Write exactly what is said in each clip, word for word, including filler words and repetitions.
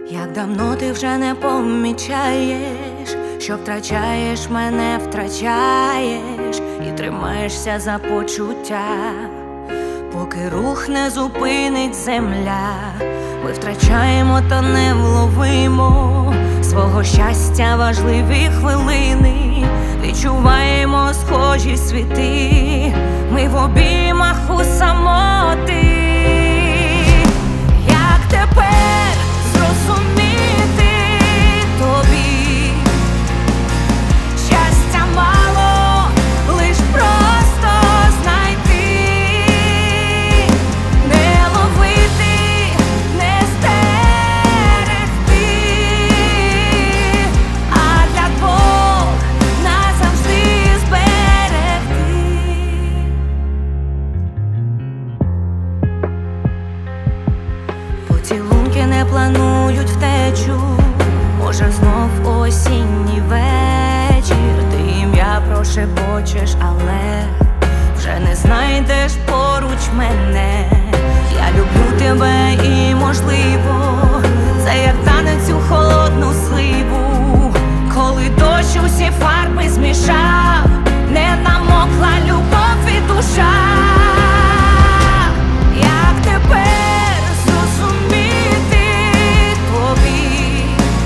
Як давно ти вже не помічаєш, що втрачаєш мене, втрачаєш і тримаєшся за почуття, поки рух не зупинить земля. Ми втрачаємо та не вловимо свого щастя, важливі хвилини. Відчуваємо схожі світи, ми в обіймах у самоти. Як тепер зрозуміти тобі? Щастя мало, лиш просто знайти, не ловити, не стерегти, а для двох назавжди зберегти. Поцілунки не планують втечу, може знов осінній вечір. Ти ім'я прошепочеш, але вже не знайдеш поруч мене. Я люблю тебе і можливо, це як танець у холодну сливу, коли дощ усі фарби змішав, не намокла любов і душа. Як тепер зрозуміти тобі?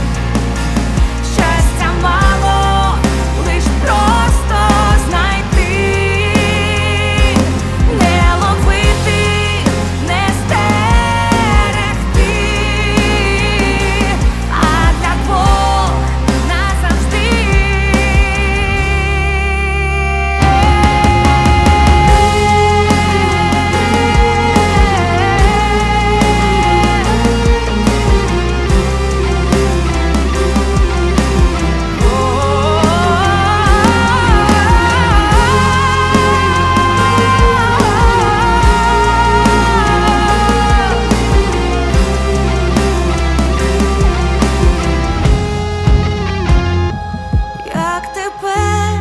Щастя мало, лиш просто знайти, не ловити, не стерегти, а для двох назавжди. Як тепер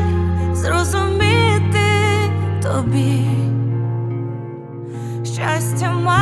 зрозуміти тобі? Щастя мало.